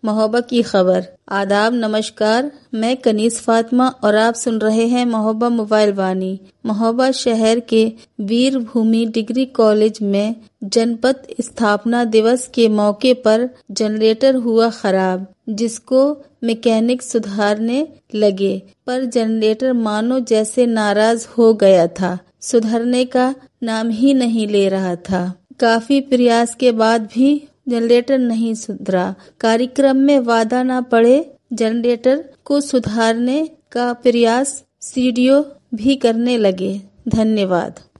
मोहब्बत की खबर। आदाब, नमस्कार। मैं कनीस फातिमा और आप सुन रहे हैं मोहब्बत मोबाइल वाणी। मोहब्बत शहर के वीर भूमि डिग्री कॉलेज में जनपद स्थापना दिवस के मौके पर जनरेटर हुआ खराब, जिसको मैकेनिक सुधारने लगे, पर जनरेटर मानो जैसे नाराज हो गया था, सुधरने का नाम ही नहीं ले रहा था। काफी प्रयास के बाद भी जनरेटर नहीं सुधरा। कार्यक्रम में वादा न पड़े जनरेटर को सुधारने का प्रयास सीडीओ भी करने लगे। धन्यवाद।